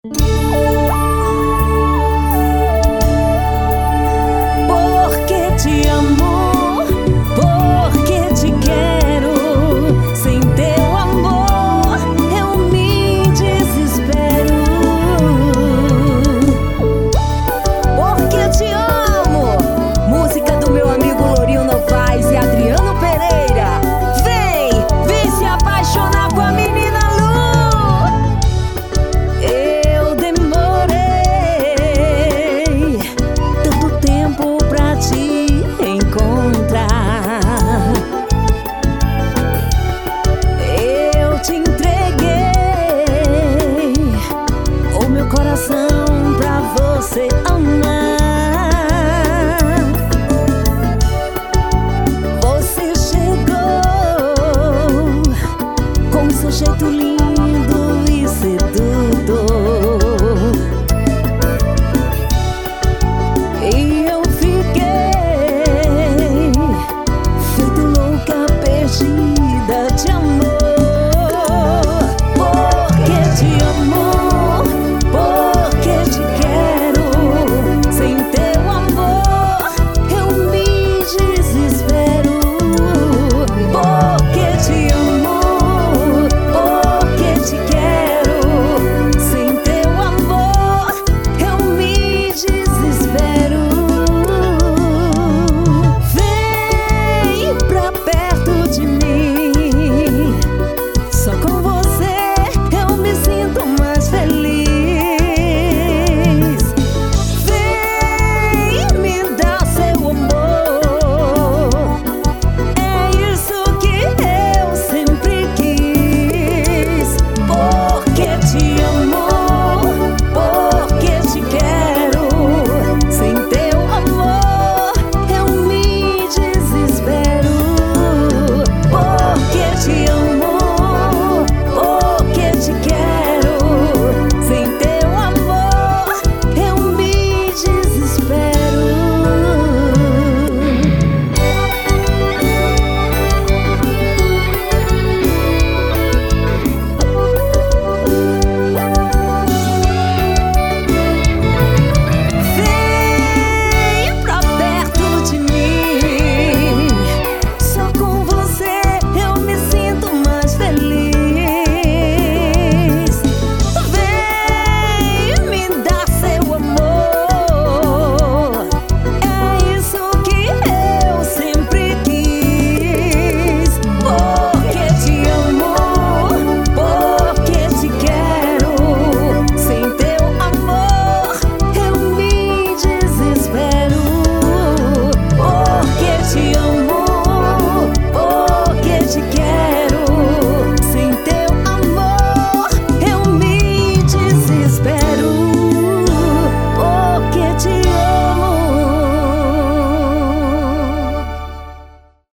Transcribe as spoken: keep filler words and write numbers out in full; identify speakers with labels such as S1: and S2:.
S1: Porque te amo, porque te quero. Sem teu amor eu me desespero. Porque te amo. Música do meu amigo Lourinho Novaes e Adriano Pereira. Vem, vem se apaixonar com a menina Lu. Eu demorei tanto tempo pra te encontrar. Eu te entreguei o meu coração pra você